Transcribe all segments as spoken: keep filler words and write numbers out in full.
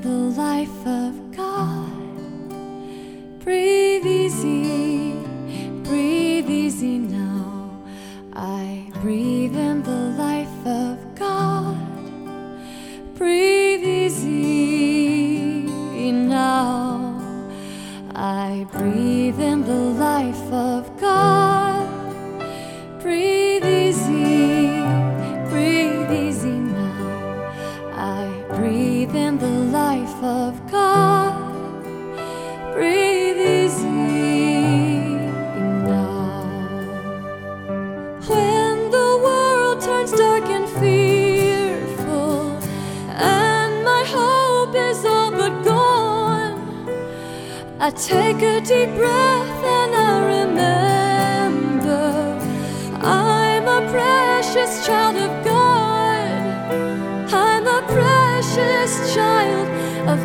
the life of God. Breathe easy, breathe easy now. I breathe in the life of God. Breathe easy now. I breathe in the life of God. Breathe easy, breathe easy now. I breathe in the life of God. Breathe easy now. When the world turns dark and fearful, and my hope is all but gone, I take a deep breath and I remember I'm a precious child of God. I'm a precious child of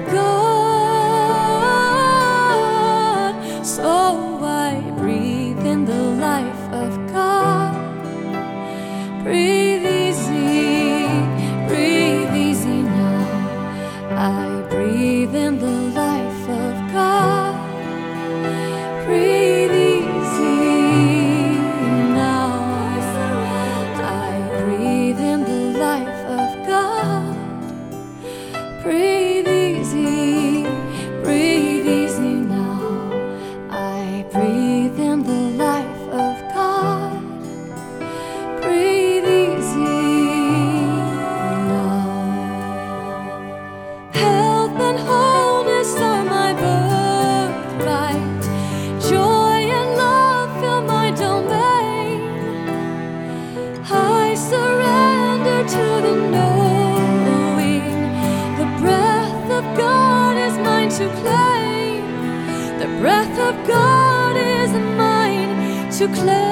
God. So I breathe in the life of God. Breathe easy, breathe easy now. I breathe in the life of God. Breathe easy now. I breathe in the life of God. Breathe easy, breathe easy now. I breathe in the life of God. Breathe easy now. Health and wholeness are my birthright. Joy and love fill my domain. I surrender to the knowing the breath of God is mine to claim. The breath of God is mine to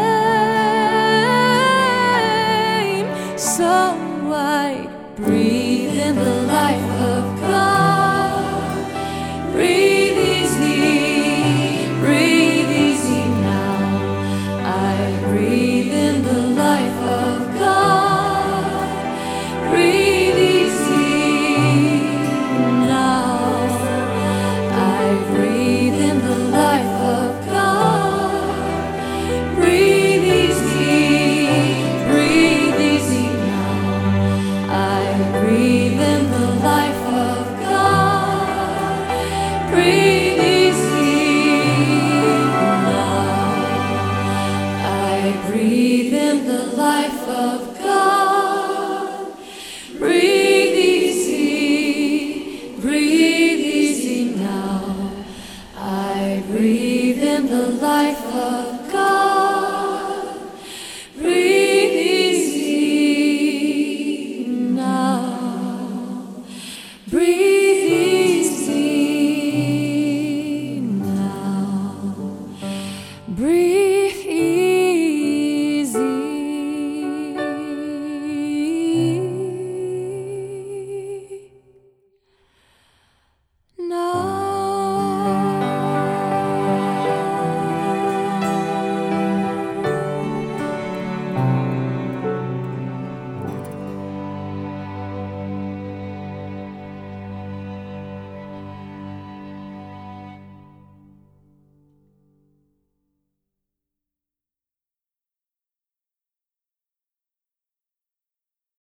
claim. So I breathe in the life of God. Breathe easy, breathe easy now. I breathe in the life of God. Breathe easy now. I breathe in the life of God. Breathe easy, breathe easy now. I breathe in the life of God. Breathe easy now. I breathe in the life of God.